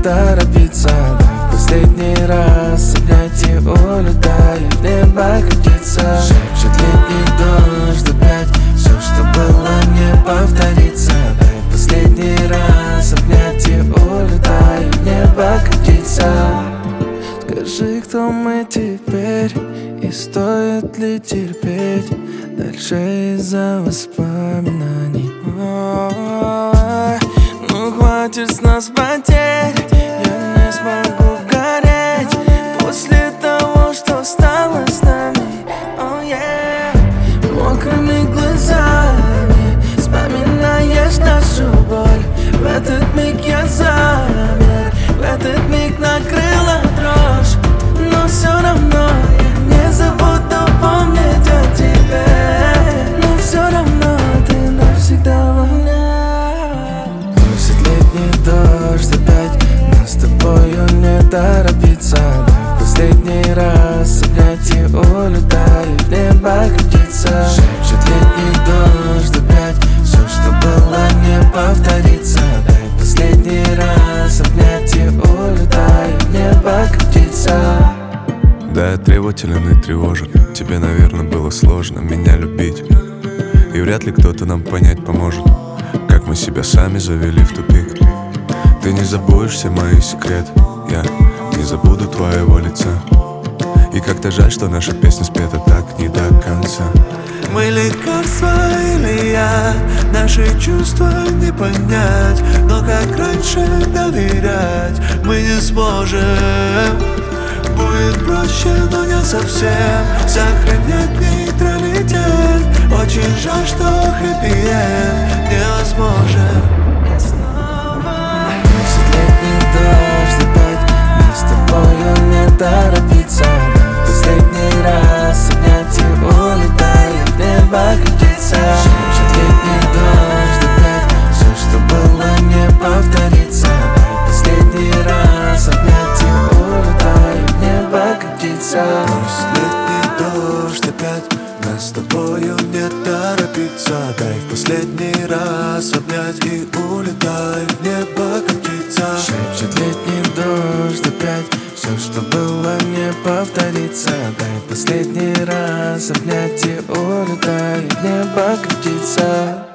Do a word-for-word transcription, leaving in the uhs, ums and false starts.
торопиться. Дай в последний раз обнять и улетай, в небо катиться. Шепчет летний дождь опять, все, что было, не повторится. Дай в последний раз обнять и улетай, в небо катиться. Скажи, кто мы теперь, и стоит ли терпеть дальше из-за воспоминаний? О-о-о. Ну хватит с нас потерь, я не смогу гореть после того, что стало с нами. Oh, yeah. Мокрыми глазами вспоминаешь нашу боль. В этот миг я замер, в этот миг накрыла дрожь. Но все равно я не забуду помнить о тебе. Но все равно ты навсегда во мне. Бросит летний дождь опять, нас с тобою не торопиться. Дай в последний раз обнять и улетай, в небо катиться. Шепчет летний дождь опять, все, что было, не повторится. Дай в последний раз обнять и улетай, в небо катиться. Да, я требователен и тревожен. Тебе, наверное, было сложно меня любить, и вряд ли кто-то нам понять поможет, как мы себя сами завели в тупик. Ты не забудешь все мои секреты, я не забуду твоего лица. И как-то жаль, что наша песня спета так не до конца. Мы лекарства или я, наши чувства не понять, но как раньше доверять мы не сможем. Будет проще, но не совсем сохранять нейтралитет. Очень жаль, что хэппи-энд невозможен. Бросит летний дождь опять, нас с тобою не торопиться. Дай в последний раз обнять и улетай, в небо катиться. Шепчет летний дождь опять, все, что было, не повторится. Дай в последний раз обнять и улетай, в небо катиться. Бросит летний дождь опять, нас с тобою не торопиться. Дай в последний раз обнять и улетай, в небо катиться. Шепчет летний дождь опять, все, что было, не повторится. Дай в последний раз обнять и улетай, в небо катиться.